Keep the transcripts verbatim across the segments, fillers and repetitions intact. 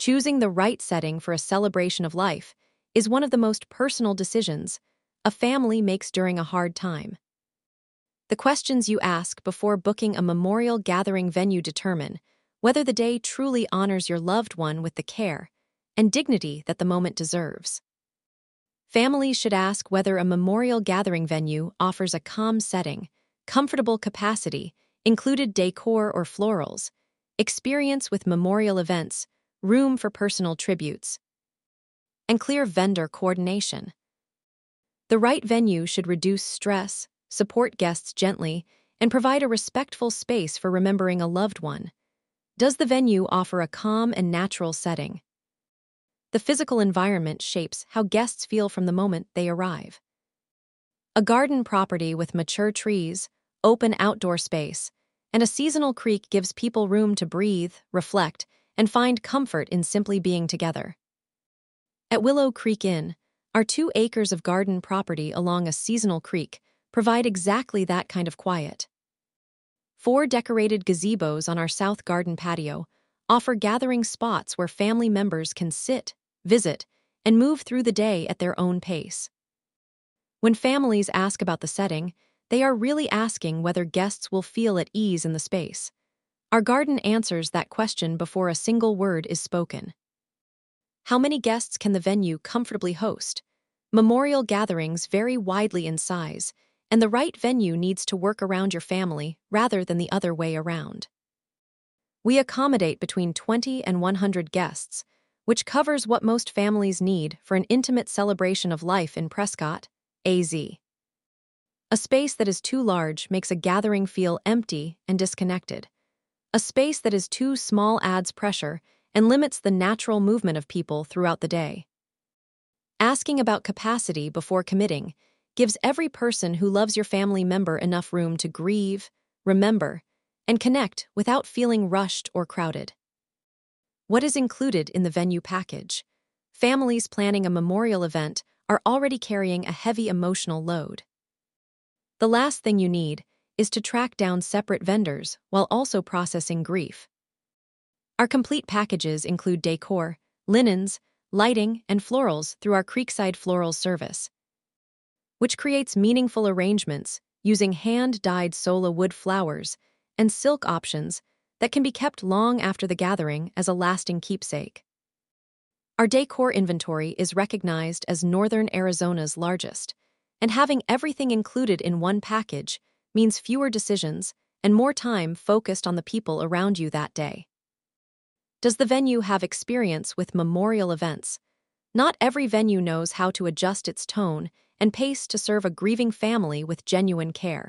Choosing the right setting for a celebration of life is one of the most personal decisions a family makes during a hard time. The questions you ask before booking a memorial gathering venue determine whether the day truly honors your loved one with the care and dignity that the moment deserves. Families should ask whether a memorial gathering venue offers a calm setting, comfortable capacity, included decor or florals, experience with memorial events, room for personal tributes, and clear vendor coordination. The right venue should reduce stress, support guests gently, and provide a respectful space for remembering a loved one. Does the venue offer a calm and natural setting? The physical environment shapes how guests feel from the moment they arrive. A garden property with mature trees, open outdoor space, and a seasonal creek gives people room to breathe, reflect, and find comfort in simply being together. At Willow Creek Inn, our two acres of garden property along a seasonal creek provide exactly that kind of quiet. Four decorated gazebos on our south garden patio offer gathering spots where family members can sit, visit, and move through the day at their own pace. When families ask about the setting, they are really asking whether guests will feel at ease in the space. Our garden answers that question before a single word is spoken. How many guests can the venue comfortably host? Memorial gatherings vary widely in size, and the right venue needs to work around your family rather than the other way around. We accommodate between twenty and one hundred guests, which covers what most families need for an intimate celebration of life in Prescott, A Z. A space that is too large makes a gathering feel empty and disconnected. A space that is too small adds pressure and limits the natural movement of people throughout the day. Asking about capacity before committing gives every person who loves your family member enough room to grieve, remember, and connect without feeling rushed or crowded. What is included in the venue package? Families planning a memorial event are already carrying a heavy emotional load. The last thing you need is to track down separate vendors while also processing grief. Our complete packages include decor, linens, lighting, and florals through our Creekside Florals service, which creates meaningful arrangements using hand-dyed Sola wood flowers and silk options that can be kept long after the gathering as a lasting keepsake. Our decor inventory is recognized as Northern Arizona's largest, and having everything included in one package means fewer decisions and more time focused on the people around you that day. Does the venue have experience with memorial events? Not every venue knows how to adjust its tone and pace to serve a grieving family with genuine care.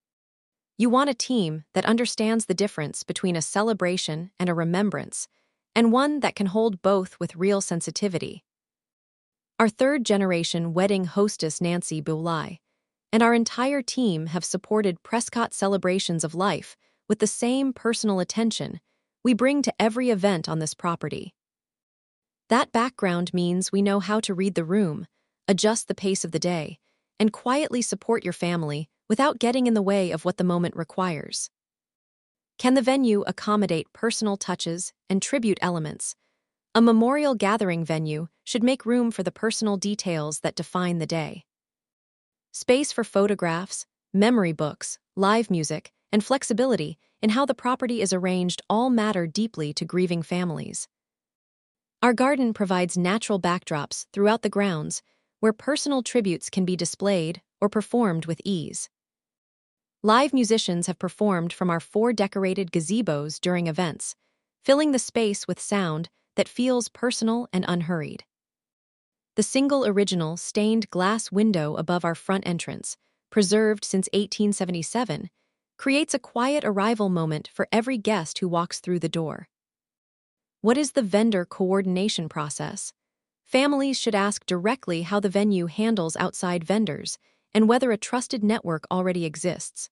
You want a team that understands the difference between a celebration and a remembrance, and one that can hold both with real sensitivity. Our third-generation wedding hostess Nancy Boulay and our entire team have supported Prescott celebrations of life with the same personal attention we bring to every event on this property. That background means we know how to read the room, adjust the pace of the day, and quietly support your family without getting in the way of what the moment requires. Can the venue accommodate personal touches and tribute elements? A memorial gathering venue should make room for the personal details that define the day. Space for photographs, memory books, live music, and flexibility in how the property is arranged all matter deeply to grieving families. Our garden provides natural backdrops throughout the grounds where personal tributes can be displayed or performed with ease. Live musicians have performed from our four decorated gazebos during events, filling the space with sound that feels personal and unhurried. The single original stained glass window above our front entrance, preserved since eighteen seventy-seven, creates a quiet arrival moment for every guest who walks through the door. What is the vendor coordination process? Families should ask directly how the venue handles outside vendors and whether a trusted network already exists.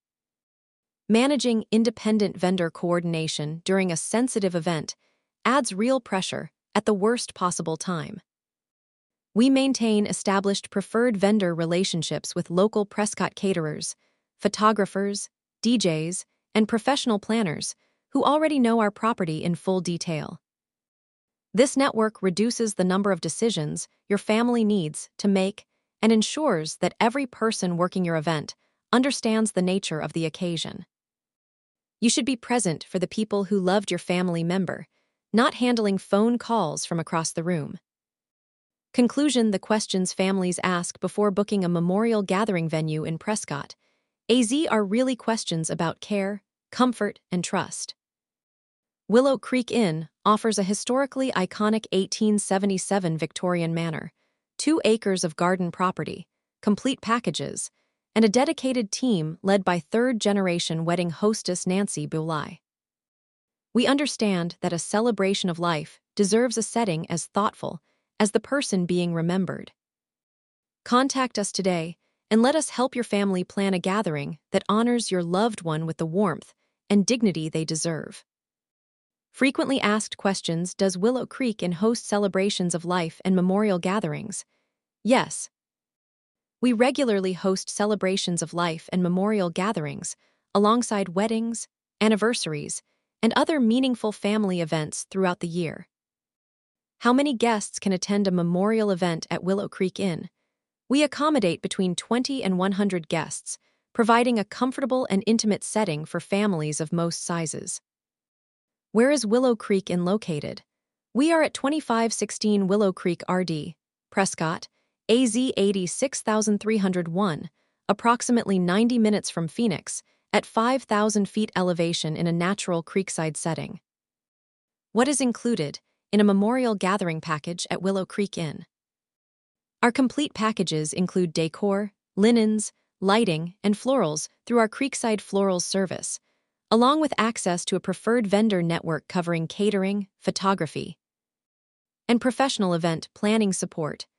Managing independent vendor coordination during a sensitive event adds real pressure at the worst possible time. We maintain established preferred vendor relationships with local Prescott caterers, photographers, D Js, and professional planners who already know our property in full detail. This network reduces the number of decisions your family needs to make and ensures that every person working your event understands the nature of the occasion. You should be present for the people who loved your family member, not handling phone calls from across the room. Conclusion: the questions families ask before booking a memorial gathering venue in Prescott, A Z are really questions about care, comfort, and trust. Willow Creek Inn offers a historically iconic eighteen seventy-seven Victorian manor, two acres of garden property, complete packages, and a dedicated team led by third-generation wedding hostess Nancy Boulay. We understand that a celebration of life deserves a setting as thoughtful as the person being remembered. Contact us today and let us help your family plan a gathering that honors your loved one with the warmth and dignity they deserve. Frequently asked questions: does Willow Creek Inn host celebrations of life and memorial gatherings? Yes. We regularly host celebrations of life and memorial gatherings, alongside weddings, anniversaries, and other meaningful family events throughout the year. How many guests can attend a memorial event at Willow Creek Inn? We accommodate between twenty and one hundred guests, providing a comfortable and intimate setting for families of most sizes. Where is Willow Creek Inn located? We are at twenty-five sixteen Willow Creek R D, Prescott, A Z eighty-six thousand three hundred one, approximately ninety minutes from Phoenix, at five thousand feet elevation in a natural creekside setting. What is included in a memorial gathering package at Willow Creek Inn? Our complete packages include decor, linens, lighting, and florals through our Creekside Florals service, along with access to a preferred vendor network covering catering, photography, and professional event planning support.